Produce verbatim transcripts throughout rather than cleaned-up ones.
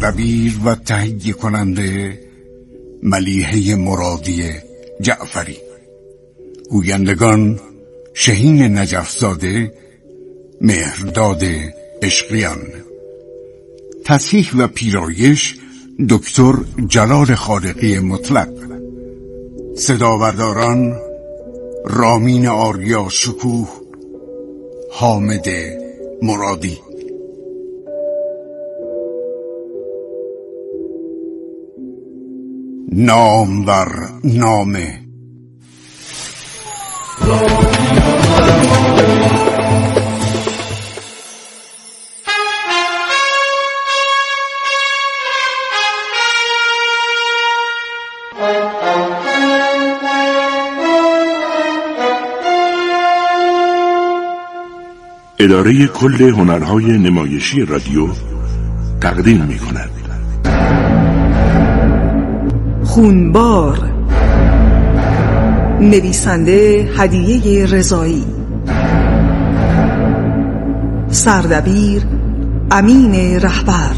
سردبیر و تهیه کننده ملیحه مرادی جعفری. گویندگان شهین نجفزاده، مهرداد عشقیان. تصحیح و پیرایش دکتر جلال خالقی مطلق. صداورداران رامین آریا شکوه، حامد مرادی. نام بر نامه. اداره کل هنرهای نمایشی رادیو تقدیم می کند خونبار، نویسنده هدیه رضایی، سردبیر امین رهبر،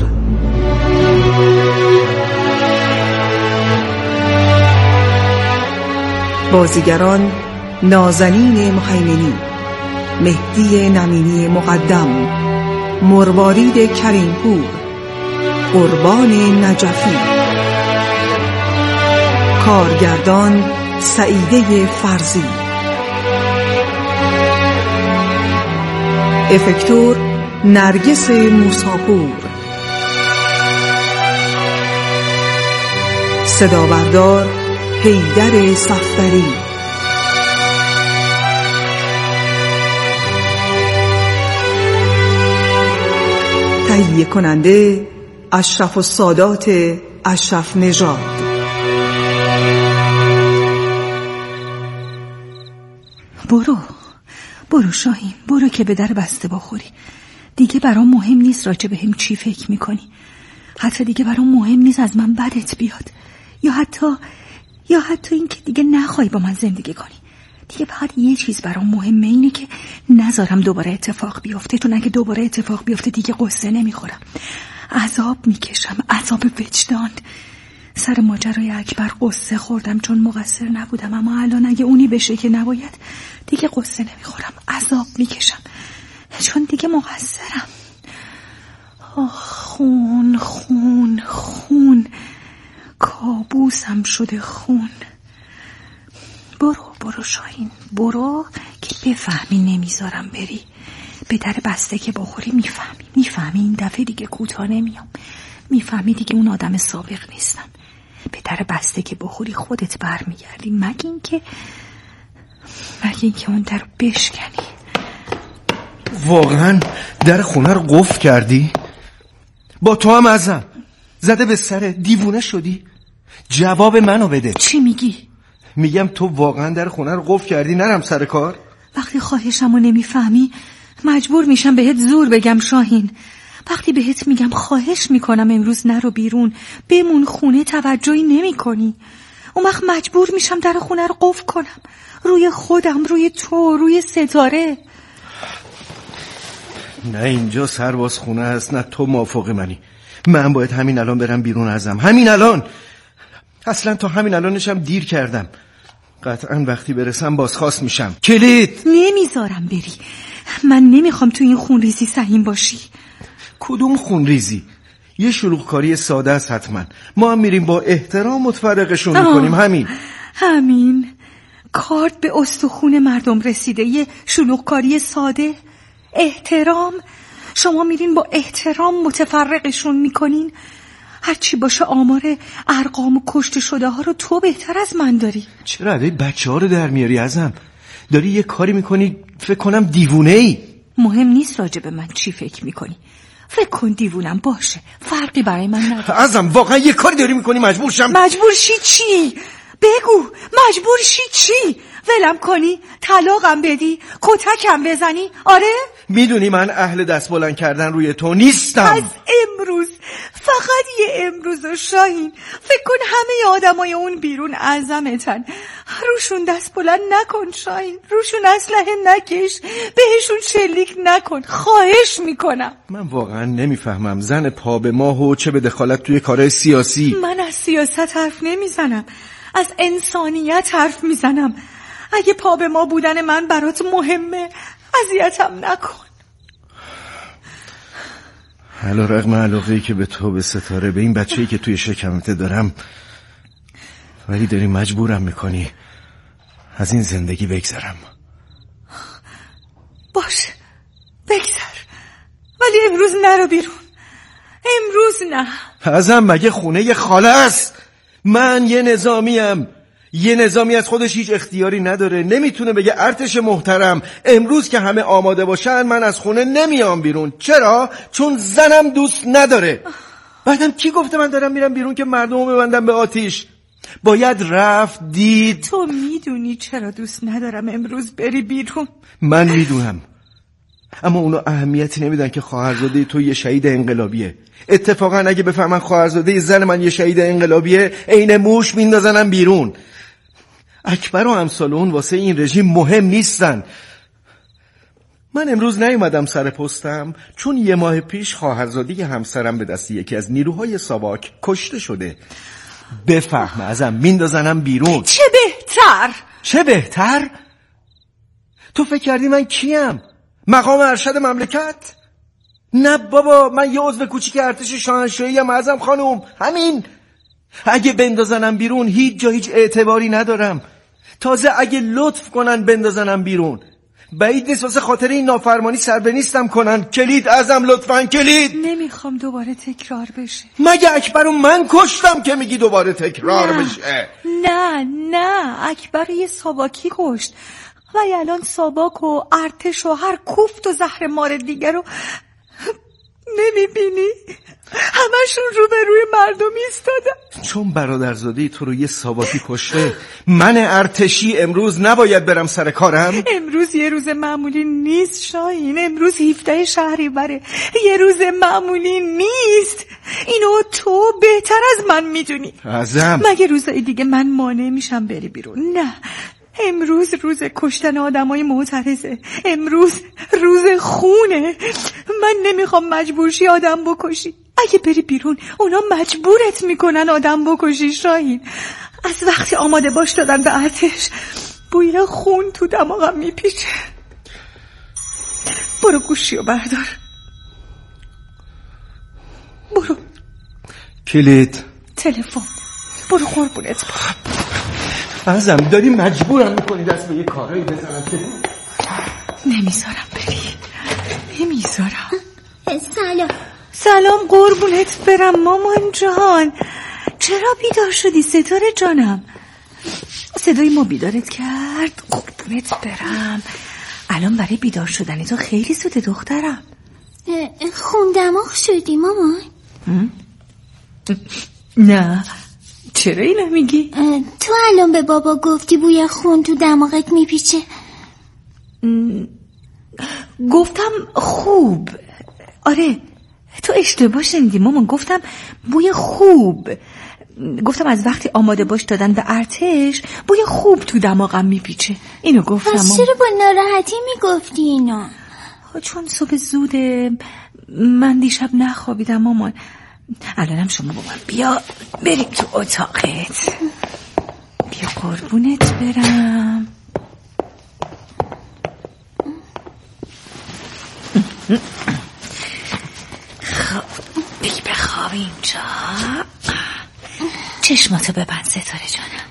بازیگران نازنین مهیمنی، مهدی نمینی مقدم، مروارید کریمپور، قربان نجفی. کارگردان سعیده فرزی. افکتور نرگس موساپور. صدابردار حیدر صفدری. تهیه کننده اشرف السادات اشرف نژاد. برو برو شاهین، برو که به در بسته بخوری. دیگه برام مهم نیست راجع بهم چی فکر میکنی. حتی دیگه برام مهم نیست از من بدت بیاد، یا حتی یا حتی این که دیگه نخوای با من زندگی کنی. دیگه فقط یه چیز برام مهمه، اینه که نذارم دوباره اتفاق بیفته، چون اگه دوباره اتفاق بیفته دیگه قصه نمیخورم، عذاب میکشم، عذاب وجدان. سر ماجرای اکبر قصه خوردم چون مقصر نبودم، اما الان اگه اونی بشه که نباید دیگه قصه نمیخورم، عذاب میکشم چون دیگه مقصرم. آه خون خون خون، کابوسم شده خون. برو برو شاهین، برو که بفهمی نمیذارم بری. به در بسته که بخوری میفهمی میفهمی این دفعه دیگه کوتاه نمیام، میفهمی دیگه اون آدم سابق نیستم. به در بسته که بخوری خودت برمیگردی، مگه این که مگه این که اون در بشکنی. واقعا در خونه رو قفل کردی؟ با تو هم ازم زده به سر دیوونه شدی؟ جواب منو بده. چی میگی؟ میگم تو واقعا در خونه رو قفل کردی نرم سر کار؟ وقتی خواهشمو نمیفهمی مجبور میشم بهت زور بگم شاهین. وقتی بهت میگم خواهش میکنم امروز نرو بیرون، بمون خونه، توجهی نمی کنی. اون وقت مجبور میشم در خونه رو قفل کنم، روی خودم، روی تو، روی ستاره. نه اینجا سرباز خونه هست، نه تو موافق منی. من باید همین الان برم بیرون ازم، همین الان. اصلا تا همین الانشم دیر کردم. قطعا وقتی برسم بازخواست میشم. کلید نمیذارم بری. من نمیخوام تو این خونریزی سهیم باشی. کدوم خونریزی؟ یه شلوغکاری ساده است حتما. ما هم میریم با احترام متفرقشون میکنیم. همین همین کارت به استخون مردم رسیده. یه شلوغکاری ساده، احترام. شما میرین با احترام متفرقشون میکنین. هرچی باشه آمار ارقام و کشته شده ها رو تو بهتر از من داری. چرا عده بچه ها رو در میاری ازم؟ داری یه کاری میکنی فکر کنم دیوونه ای. مهم نیست راجع به من چی فکر میکنی. فکر کن دیوونم باشه، فرقی برای من نداره. ازم واقعا یه کاری داری میکنی مجبور شم. مجبور شی چی؟ بگو مجبور شی چی؟ ولم کنی؟ طلاقم بدی؟ کتکم بزنی؟ آره؟ میدونی من اهل دست بلند کردن روی تو نیستم. از امروز، فقط یه امروز و شاهین، فکر کن همه آدمای اون بیرون اعظمتن. روشون دست بلند نکن شاهین، روشون اسلحه نکش، بهشون شلیک نکن، خواهش میکنم. من واقعا نمیفهمم زن پا به ماه و چه به دخالت توی کارهای سیاسی. من از سیاست حرف نمیزنم، از انسانیت حرف میزنم. اگه پا به ما بودن من برات مهمه، اذیتم نکن. علیرغم علاقه‌ای که به تو، به ستاره، به این بچه‌ای که توی شکمت دارم، ولی داری مجبورم میکنی از این زندگی بگذرم. باشه بگذر، ولی امروز نرو بیرون. امروز نه. ازم مگه خونه خاله است؟ من یه نظامیم. یه نظامی از خودش هیچ اختیاری نداره. نمیتونه بگه ارتش محترم امروز که همه آماده باشن من از خونه نمیام بیرون. چرا؟ چون زنم دوست نداره. بعدم کی گفته من دارم میرم بیرون که مردمو ببندم به آتیش؟ باید رفت دید. تو میدونی چرا دوست ندارم امروز بری بیرون؟ من میدونم، اما اونا اهمیتی نمیدن که خواهرزاده تو یه شهید انقلابیه. اتفاقا اگه بفهمن خواهرزاده زن من یه شهید انقلابیه، عین موش میندازنم بیرون. اکبر و امثال اون واسه این رژیم مهم نیستن. من امروز نیومدم سر پستم چون یه ماه پیش خواهرزاده همسرم به دست یکی از نیروهای ساواک کشته شده. بفهم ازم میندازنم بیرون. چه بهتر. چه بهتر؟ تو فکر کردی من کیم؟ مقام ارشد مملکت؟ نه بابا، من یه عضو کوچیک ارتش شاهنشاهی ام اعظم خانم. همین. اگه بندازنم بیرون هیچ جا هیچ اعتباری ندارم. تازه اگه لطف کنن بندازنم بیرون، بعید نیست واسه خاطر این نافرمانی سر به نیستم کنن. کلید ازم لطفاً، کلید. نمیخوام دوباره تکرار بشه. مگه اکبر رو من کشتم که میگی دوباره تکرار نه. بشه؟ نه نه، اکبر یه ساواکی کشت و الان ساواک و ارتش و هر کوفت و زهر مار دیگر رو نمیبینی؟ همشون رو به روی مردم ایستادن. چون برادرزاده تو رو یه ساواکی کشته، من ارتشی امروز نباید برم سر کارم؟ امروز یه روز معمولی نیست شاهین. امروز هفده شهریوره، یه روز معمولی نیست. اینو تو بهتر از من میدونی. ازم مگه روزای دیگه من مانع میشم بری بیرون؟ نه، امروز روز کشتن آدمای معترضه. امروز روز خونه. من نمیخوام مجبور شی آدم بکشی. اگه بری بیرون اونا مجبورت میکنن آدم بکشی شاهین. از وقتی آماده باش دادن به ارتش بوی خون تو دماغم میپیچه. برو گوشیو بردار. برو. کلید تلفن. برو قربونت. ازم داری مجبورم میکنی دست به یه کارایی بزنم که نمیذارم بری. نمیذارم. سلام. سلام قربونت برم مامان جان. چرا بیدار شدی ستاره جانم؟ صدای ما بیدارت کرد؟ قربونت برم. الان برای بیدار شدنی تو خیلی زوده دخترم. خون دماغ شدی مامان؟ نه، چرا اینو میگی؟ تو الان به بابا گفتی بوی خون تو دماغت میپیچه. گفتم خوب. آره تو اشتباه شنیدی مامان. گفتم بوی خوب. گفتم از وقتی آماده باش دادن به ارتش بوی خوب تو دماغم میپیچه. اینو گفتم. پس چرا با ناراحتی میگفتی اینو؟ چون صبح زوده، من دیشب نخوابیدم مامان. الانم شما با من بیا بریم تو اتاقت. بیا قربونت برم. خب بگی بخواب اینجا. چشماتو ببند ستاره جانم.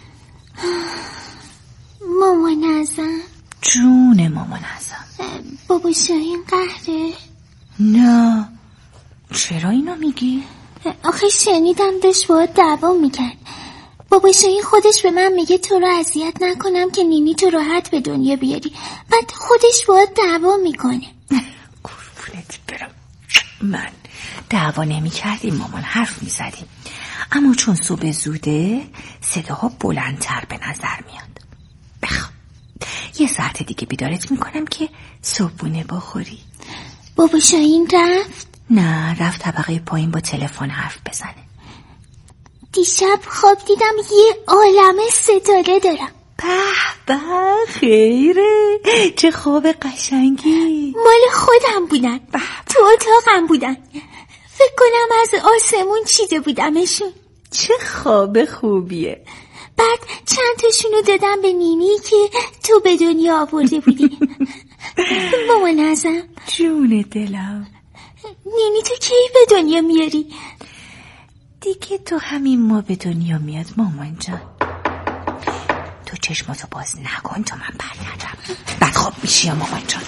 مامان ازم. جون مامان ازم. بابا شاهین قهره؟ نه. چرا اینو میگی؟ آخه شنیدم داشت باید دعوا میکرد. بابا شاهین خودش به من میگه تو رو اذیت نکنم که نینی تو راحت به دنیا بیاری، بعد خودش باید دعوا میکنه. قربونت برم. من دعوا نمی کردیم مامان، حرف می زدیم. اما چون صبح زوده صداها بلندتر به نظر میاد. بخواب. یه ساعت دیگه بیدارت میکنم که صبحونه بخوری. بابا شاهین رفت؟ نه، رفت طبقه پایین با تلفن حرف بزنه. دیشب خواب دیدم یه عالمه ستاره دارم. به به، خیره، چه خواب قشنگی. مال خودم بودن، تو اتاقم بودن. فکر کنم از آسمون چیده بودمشون. چه خواب خوبیه. بعد چند تاشونو دادم به نینی که تو به دنیا آورده بودی. مامان ازم جون دلم. نینی تو کی به دنیا میاری؟ دیگه تو همین ما به دنیا میاد مامان جان. تو چشماتو باز نکن تا من برگردم، بعد خواب میشی یا مامان جان.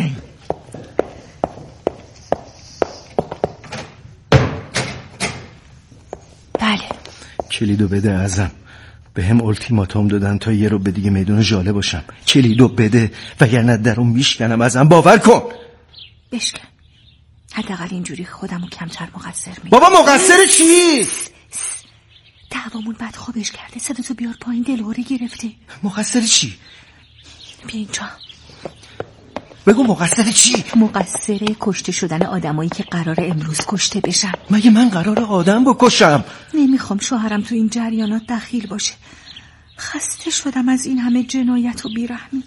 بله. کلیدو بده ازم. به هم التیماتوم دادن تا یه رو به دیگه میدون ژاله باشم. کلیدو بده وگرنه درو میشکنم ازم. باور کن. بشکن. حداقل اینجوری خودمو کمتر مقصر میگم. بابا مقصر چی؟ دعوامون بد خوابش کرده. صداتو بیار پایین، دلهوره گرفته. مقصر چی؟ بیا اینجا. بگو مقصر چی؟ مقصر کشته شدن آدمایی که قرار امروز کشته بشن. مگه من قرار آدم بکشم؟ نمیخوام شوهرم تو این جریانات دخیل باشه. خسته شدم از این همه جنایت و بیرحمی.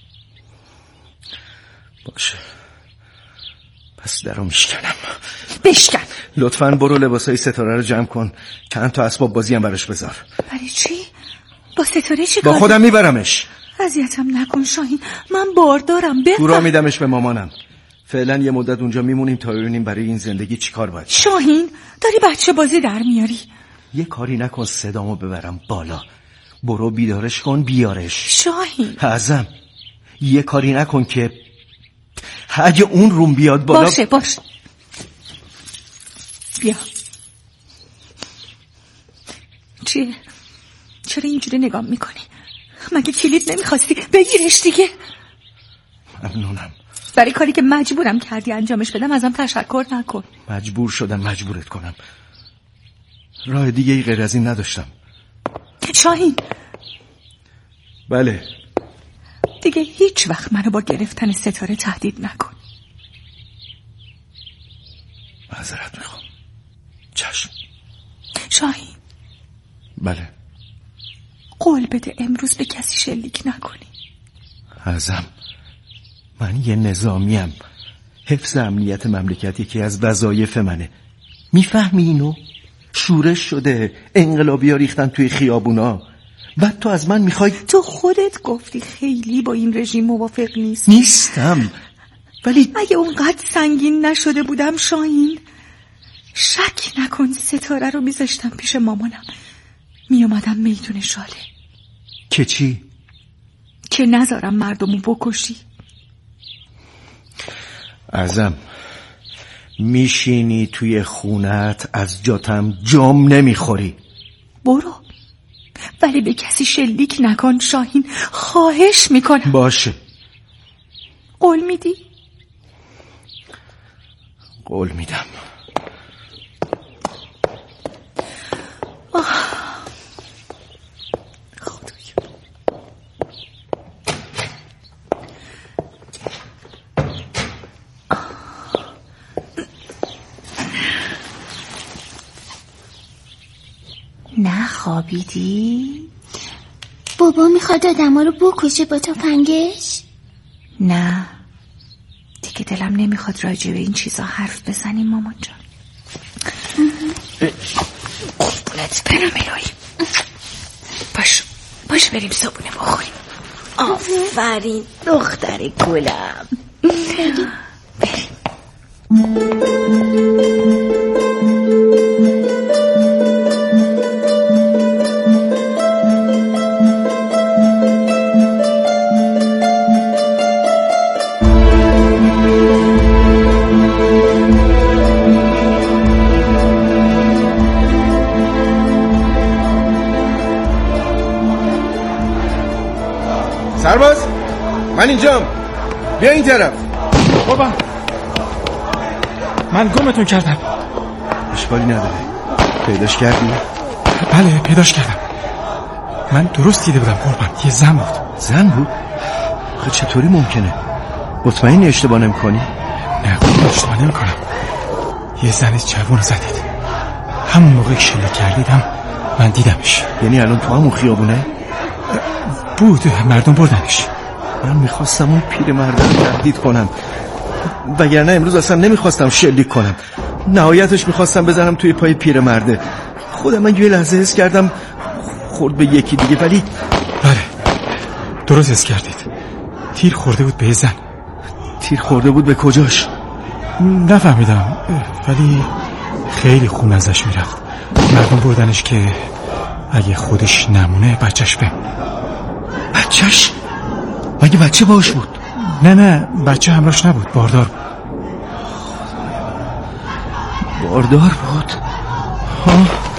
باشه، پس درو میشکنم. بشکن. لطفاً برو لباسای ستاره رو جمع کن، چند تا اسباب بازی هم براش بذار. برای چی؟ با ستاره چی با کار؟ خودم میبرمش. اذیتم نکن شاهین، من باردارم. بفهم. تو را میدمش به مامانم. فعلا یه مدت اونجا میمونیم تا ببینیم برای این زندگی چی کار باید. شاهین داری بچه بازی در میاری. یه کاری نکن صدامو ببرم بالا. برو بیدارش کن بیارش. شاهین اعظم، یه کاری نکن که اگه اون روم بیاد بالا. باشه باشه. بیا. چیه؟ چرا اینجوری نگاه میکنی؟ مگه کلید نمیخواستی؟ بگیرش دیگه. ممنونم. برای کاری که مجبورم کردی انجامش بدم ازم تشکر نکن. مجبور شدم مجبورت کنم. راه دیگه ای غیر از این نداشتم. شاهین. بله. دیگه هیچ وقت منو با گرفتن ستاره تهدید نکن. معذرت میخوام. چشم. شاهین. بله. قول بده امروز به کسی شلیک نکنی. اعظم، من یه نظامیم. حفظ امنیت مملکت یکی از وظایف منه. میفهمی اینو؟ شورش شده، انقلابی ها ریختن توی خیابونا. بعد تو از من میخوای؟ تو خودت گفتی خیلی با این رژیم موافق نیست. نیستم، ولی اگه اونقدر سنگین نشده بودم شاهین، شک نکن ستاره رو میذاشتم پیش مامانم، میومدم میدون ژاله. که چی؟ که نذارم مردمو بکشی. اعظم، میشینی توی خونت از جاتم جام نمیخوری. برو، ولی به کسی شلیک نکن شاهین، خواهش میکنم. باشه. قول میدی؟ قول میدم. نه خوابیدی؟ بابا میخواد آدم ها رو بکشه با تفنگش؟ نه دیگه دلم نمیخواد راجع به این چیزا حرف بزنیم مامان جان. قربونت برم الهی. باش باش بریم صبحونه بخوریم. آفرین دختر گلم. بریم. سرباز، من اینجام، بیا این طرف. بابا من گمتون کردم. اشکالی نداره. پیداش کردی؟ بله پیداش کردم. من درست دیده بودم قربان، یه زن بود. زن بود؟ آخه چطوری ممکنه؟ مطمئنی اشتباه نمی کنی؟ نه اشتباه نمی کنم. یه زن جوان زدید، همون موقع که شلیک کردیدم من دیدمش. یعنی الان تو همون خیابونه؟ بود، مردم بردنش. من میخواستم اون پیر مرد رو تهدید کنم، وگرنه امروز اصلا نمیخواستم شلیک کنم. نهایتش میخواستم بزنم توی پای پیر مرده. خودم من یه لحظه حس کردم خورد به یکی دیگه، ولی بله درست حس کردید. تیر خورده بود به زن. تیر خورده بود به کجاش؟ نفهمیدم، ولی خیلی خون ازش میرفت. مردم بردنش که اگه خودش نمونه بچهش بمونه. بچهش؟ مگه بچه باش بود؟ نه نه بچه همراهش نبود، باردار بود. باردار بود؟ ها؟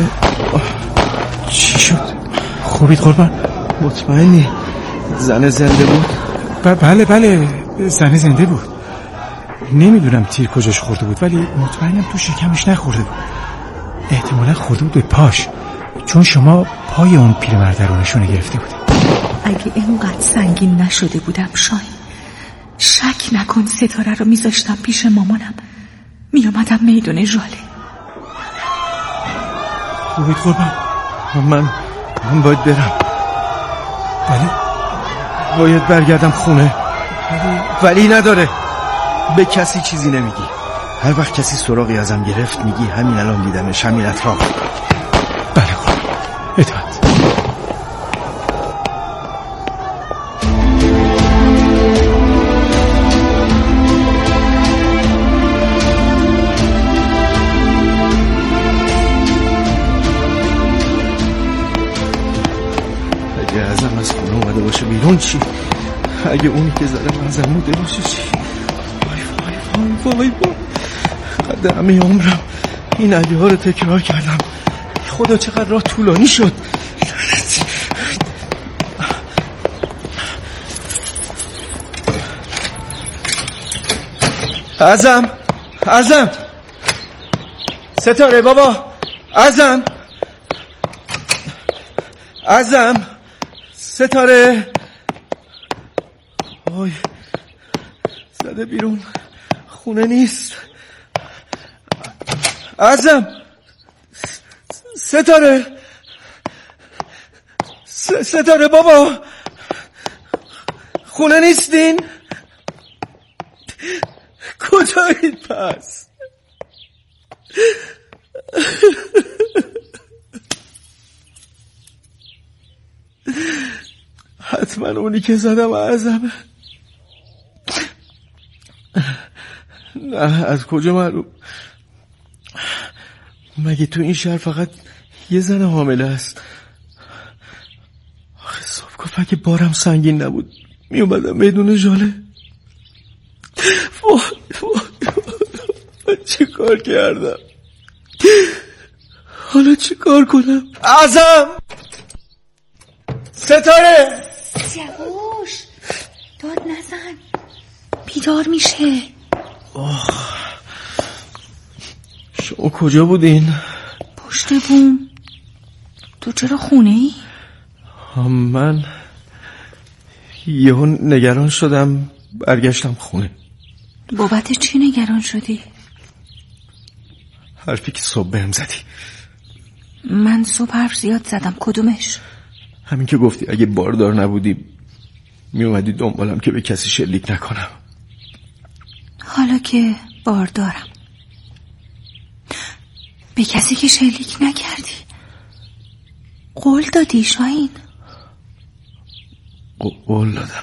چی شد؟ خوبید قربان؟ مطمئنی زن زنده بود؟ ب- بله بله زن زنده بود. نمیدونم تیر کجاش خورده بود، ولی مطمئنم تو شکمش نخورده بود. احتمالا خورده بود به پاش، چون شما پای اون پیرمرد رو نشونه گرفته بود. اگه اینقدر سنگین نشده بودم شاید شک نکن ستاره رو میذاشتم پیش مامانم، میامدم میدون ژاله. خوبید قربان؟ من من باید برم. بله باید برگردم خونه. ولی ولی نداره. به کسی چیزی نمیگی. هر وقت کسی سراغی ازم گرفت میگی همین الان دیدمش، همین اطراف. بله قربان، اطاعت. اگه ازم از خونه اومده باشه بیرون چی؟ اگه اونی که زدم ازم بوده باشه چی؟ وای وای وای وای وای. قدر همه عمرم این علیه ها رو تکرار کردم. خدا چقدر راه طولانی شد. ازم ازم ستاره بابا، ازم ازم ستاره. وای زده بیرون، خونه نیست. ازم ستاره س- ستاره بابا، خونه نیستین؟ کجایید پس؟ حتما اونی که زدم اعظمه. نه از کجا معلوم؟ مگه تو این شهر فقط یه زن حامله است؟ آخه صاحب گفت اگه بارم سنگین نبود می اومدم میدون ژاله. وای وای وای چه کار کردم؟ حالا چه کار کنم؟ اعظم ستاره سیاوش داد نزن، بیدار میشه. آخ شما کجا بودین؟ پشت بوم. تو چرا خونه ای؟ من یهو نگران شدم برگشتم خونه. بابت چی نگران شدی؟ حرفی که صبح بهم زدی. من صبح حرف زیاد زدم. کدومش؟ همین که گفتی اگه باردار نبودی می اومدی دنبالم که به کسی شلیک نکنم. حالا که باردارم به کسی که شلیک نکردی قول دادی شاهین؟ قول دادم.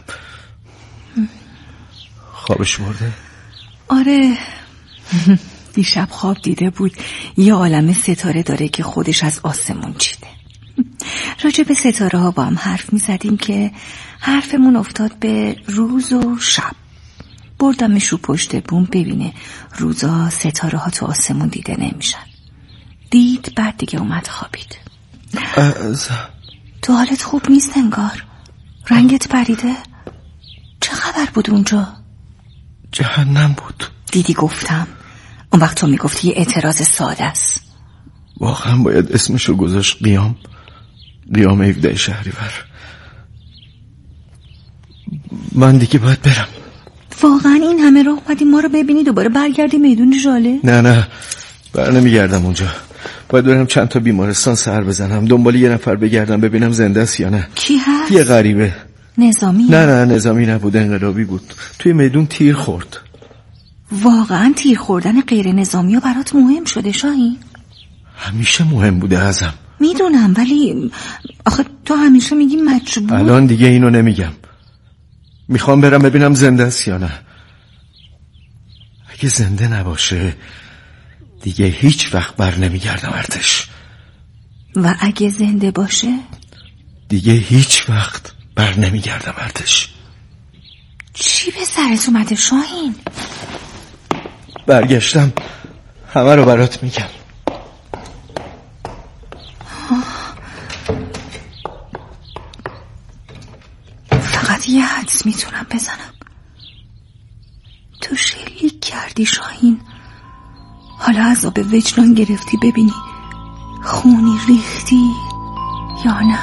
خوابش برده؟ آره دیشب خواب دیده بود یه عالمه ستاره داره که خودش از آسمون چیده. راجع به ستاره ها با هم حرف می زدیم که حرفمون افتاد به روز و شب. بردمش رو پشت بوم ببینه روزا ستاره ها تو آسمون دیده نمیشن. دید بعد دیگه اومد خوابید. از... تو حالت خوب نیست انگار، رنگت پریده. چه خبر بود اونجا؟ جهنم بود. دیدی گفتم. اون وقت تو میگفتی یه اعتراض ساده است. واقعا باید اسمشو گذاشت قیام. قیام هفده شهریور. من دیگه باید برم. واقعا این همه راه اومدی ما رو ببینی دوباره برگردی میدون ژاله؟ نه نه بر نمیگردم اونجا. باید برم چند تا بیمارستان سر بزنم، دنبال یه نفر بگردم ببینم زنده است یا نه. کی هست؟ یه غریبه. نظامی؟ نه نه نظامی نبود، انقلابی بود. توی میدون تیر خورد. واقعا تیر خوردن غیر نظامی ها برات مهم شده شاهین؟ همیشه مهم بوده ازم. میدونم ولی آخه تو همیشه میگی مجبور. الان دیگه اینو نمیگم. میخوام برم ببینم زنده است یا نه. اگه زنده نباشه دیگه هیچ وقت بر نمیگردم ارتش. و اگه زنده باشه دیگه هیچ وقت بر نمیگردم ارتش. چی به سرت اومده شاهین؟ برگشتم همه رو برات میگم. فقط یه حدس میتونم بزنم. تو شلیک کردی شاهین. حالا عذاب وجدان گرفتی ببینی خونی ریختی یا نه.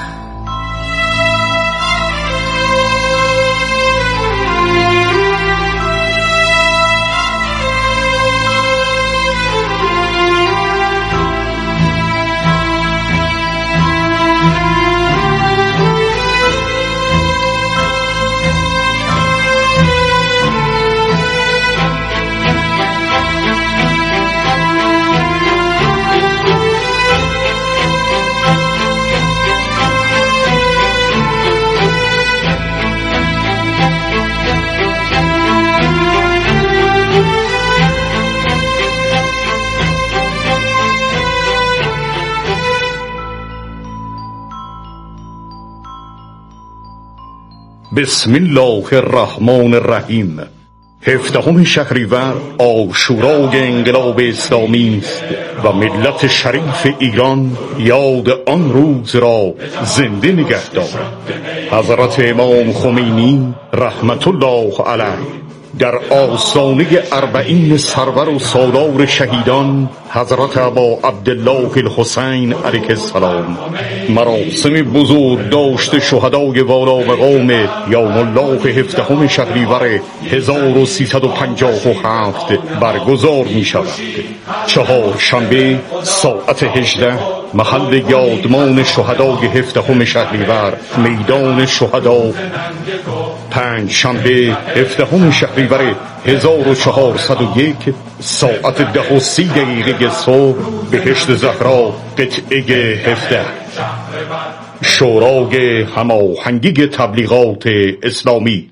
بسم الله الرحمن الرحیم. هفدهم شهریور عاشورای انقلاب اسلامی است و ملت شریف ایران یاد آن روز را زنده نگه دارد. حضرت امام خمینی رحمت الله علیه در آستانه اربعین سرور و سالار شهیدان حضرت ابا عبدالله الحسین علیه السلام مراسم بزرگ داشت شهدای والا مقام یوم الله هفدهم شهریور هزار و سیصد و پنجاه و هفت برگزار می شود. چهار شنبه ساعت هجده محل یادمان شهدای هفدهم شهریور میدان شهدا. پنج شنبه هفدهم شهریور هزار و چهارصد و یک ساعت ده و سی دقیقه صبح بهشت زهرا قطعه هفده. شورای هماهنگی تبلیغات اسلامی.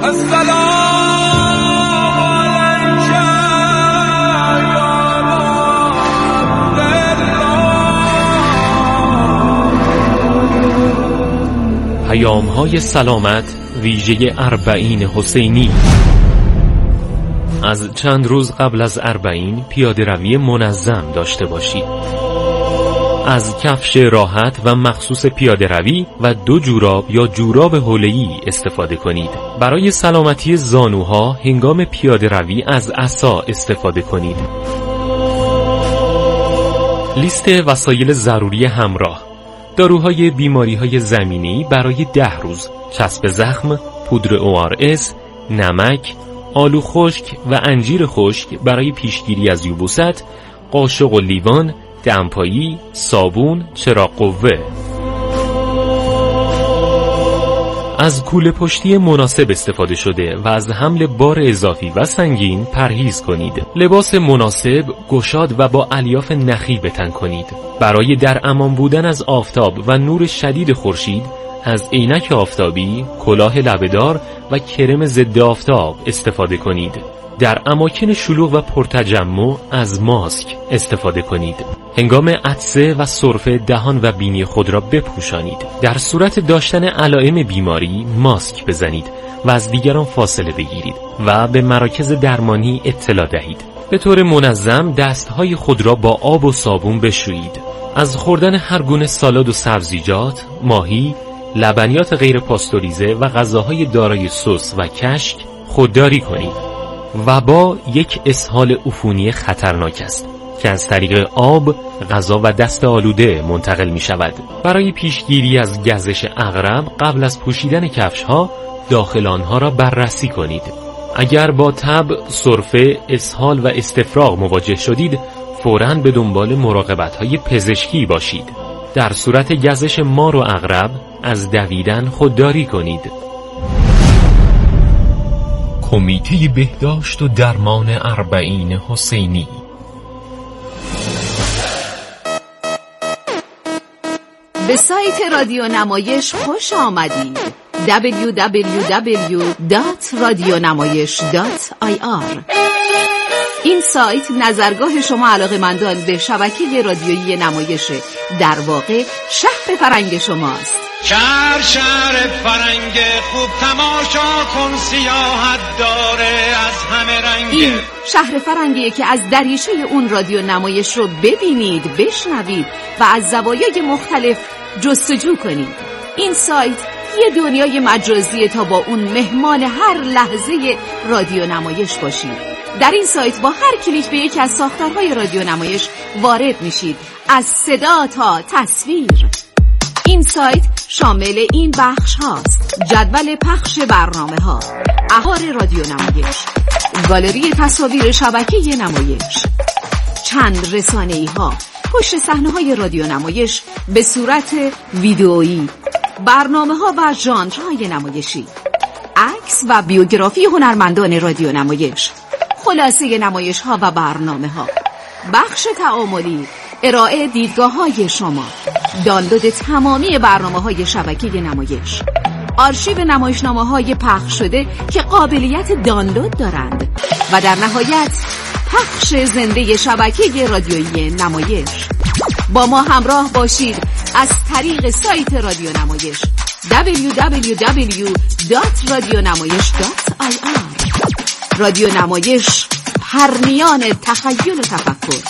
پیام‌های سلامت ویژه اربعین حسینی. از چند روز قبل از اربعین پیاده روی منظم داشته باشید. از کفش راحت و مخصوص پیاده روی و دو جوراب یا جوراب حوله‌ای استفاده کنید. برای سلامتی زانوها هنگام پیاده روی از عصا استفاده کنید. لیست وسایل ضروری همراه: داروهای بیماری‌های زمینی برای ده روز، چسب زخم، پودر او آر اس، نمک، آلو خشک و انجیر خشک برای پیشگیری از یبوست، قاشق و لیوان، دمپایی، صابون، چراغ قوه. از کوله پشتی مناسب استفاده شده و از حمل بار اضافی و سنگین پرهیز کنید. لباس مناسب، گشاد و با الیاف نخی به تن کنید. برای در امان بودن از آفتاب و نور شدید خورشید از عینک آفتابی، کلاه لبه‌دار و کرم ضد آفتاب استفاده کنید. در اماکن شلوغ و پرتجمع از ماسک استفاده کنید. هنگام عطسه و سرفه دهان و بینی خود را بپوشانید. در صورت داشتن علائم بیماری ماسک بزنید و از دیگران فاصله بگیرید و به مراکز درمانی اطلاع دهید. به طور منظم دستهای خود را با آب و صابون بشویید. از خوردن هر گونه سالاد و سبزیجات، ماهی، لبنیات غیر پاستوریزه و غذاهای دارای سس و کشک خودداری کنید. وبا یک اسهال عفونی خطرناک است که از طریق آب، غذا و دست آلوده منتقل می شود. برای پیشگیری از گزش عقرب قبل از پوشیدن کفش‌ها داخل آنها را بررسی کنید. اگر با تب، سرفه، اسهال و استفراغ مواجه شدید، فوراً به دنبال مراقبت‌های پزشکی باشید. در صورت گزش مار و عقرب از دویدن خودداری کنید. کمیته بهداشت و درمان اربعین حسینی. به سایت رادیو نمایش خوش آمدید. دبلیو دبلیو دبلیو دات رادیونمایش دات آی آر. این سایت نظرگاه شما علاقه‌مندان به شبکه رادیویی نمایش، در واقع شهر فرنگ شماست. شهر شهر فرنگ خوب، تماشا کن سیاحت داره از همه رنگ. این شهر فرنگیه که از دریچه اون رادیو نمایش رو ببینید، بشنوید و از زوایای مختلف جستجو کنید. این سایت یه دنیای مجازیه تا با اون مهمان هر لحظه رادیو نمایش باشید. در این سایت با هر کلیک به یکی از ساختارهای رادیو نمایش وارد میشید، از صدا تا تصویر. این سایت شامل این بخش هاست: جدول پخش برنامه ها، اخبار رادیو نمایش، گالری تصاویر شبکه نمایش، چند رسانه‌ای ها، پشت صحنه های رادیو نمایش به صورت ویدئویی، برنامه ها و ژانرهای نمایشی، عکس و بیوگرافی هنرمندان رادیو نمایش، خلاصه نمایش ها و برنامه ها، بخش تعاملی، ارائه دیدگاه های شما، دانلود تمامی برنامه های شبکه نمایش، آرشیو نمایشنامه های پخش شده که قابلیت دانلود دارند و در نهایت پخش زنده شبکه رادیویی نمایش. با ما همراه باشید از طریق سایت رادیو نمایش دبلیو دبلیو دبلیو دات رادیونمایش دات آی آر. رادیو نمایش، پرنیان تخیل و تفکر.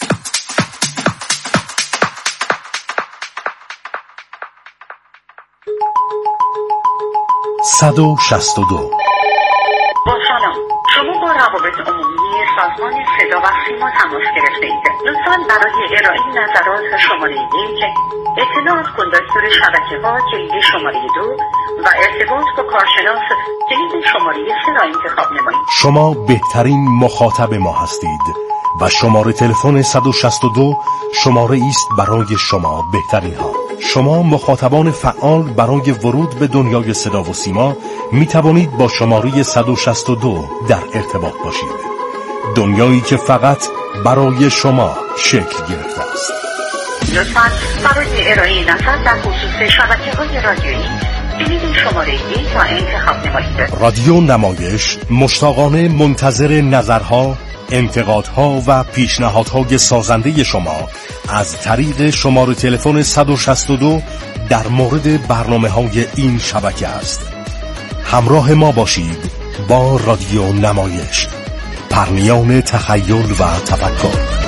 صد و شصت و دو. با سلام، شما با روابط عمومی سازمان صدا و سیما تماس گرفته اید. لطفاً برای ارائه نظرات شماره یک، اطلاعات کن دستور شبکه ها کلید شماره دو و ارتباط با کارشناس کلید شماره سه را انتخاب نمایید. شما بهترین مخاطب ما هستید و شماره تلفن صد و شصت و دو شماره است برای شما بهترین ها. شما مخاطبان فعال برای ورود به دنیای صدا و سیما می توانید با شماره صد و شصت و دو در ارتباط باشید. دنیایی که فقط برای شما شکل گرفته است. لطفاً برای ارائه نظر در خصوص شبکه‌های رادیویی کلید شماره یک را انتخاب نمایید. رادیو نمایش مشتاقانه منتظر نظرها، انتقادها و پیشنهادهای سازنده شما از طریق شماره تلفن صد و شصت و دو در مورد برنامه‌های این شبکه است. همراه ما باشید با رادیو نمایش، پرنیان تخیل و تفکر.